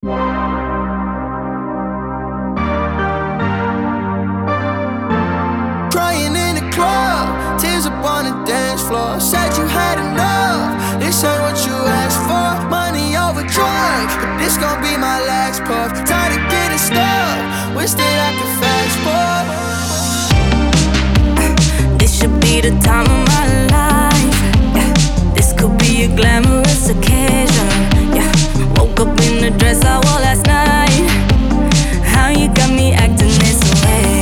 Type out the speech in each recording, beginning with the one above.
Crying in the club, tears up on the dance floor. Said you had enough, this ain't what you asked for. Money over drugs, but this gon' be my last puff. Tired of getting stuck, wish that I could fast forward. This should be the time of my life, yeah. This could be a glamorous occasion, yeah. Woke up in the dress I wore last night. How you got me acting this way?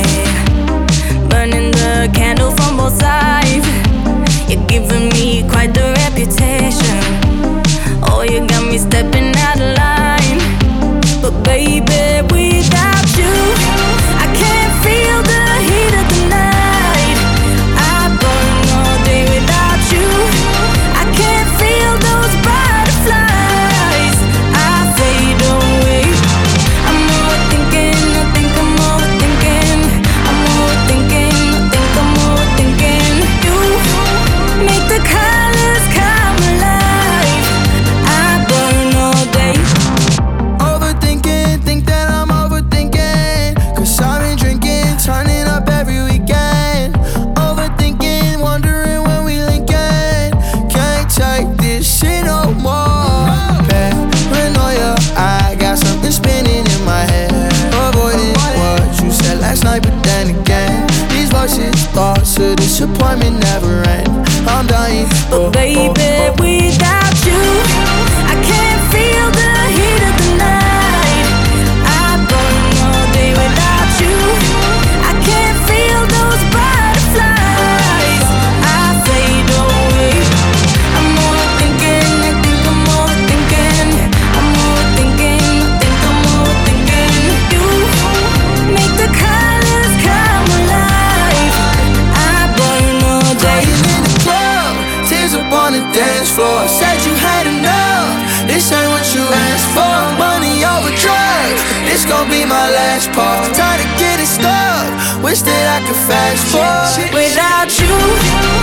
Burning the candle from both sides. You're giving me quite the reputation. Oh, you got me stepping out of line. But baby, without you, I can't feel the heat of the night. I burn all day without you. I can't feel those butterflies. I fade away. I'm overthinking, I think I'm overthinking. I'm overthinking, I think I'm overthinking. You make the colors come alive. I burn all day. Overthinking, think that I'm overthinking. Cause I've been drinking, turning up every weekend. Overthinking, wondering when we linkin'. Can't take this shit no more. Paranoia, I got something spinning in my head. Avoiding what you said last night, but then again, these voices, thoughts of disappointment never end. I'm dying, But baby, without you, I can't feel the heat of the night. I burn all day without you. I can't feel those butterflies. I fade away. I'm overthinking, I think I'm overthinking. I'm overthinking, I think I'm overthinking. You make the colors come alive. I burn all day. crying in the club, tears up on the dance floor. Said you had enough, this ain't what you asked for. Money over drugs, this gon' be my last part. Tired of getting stuck, wish that I could fast forward. Without you,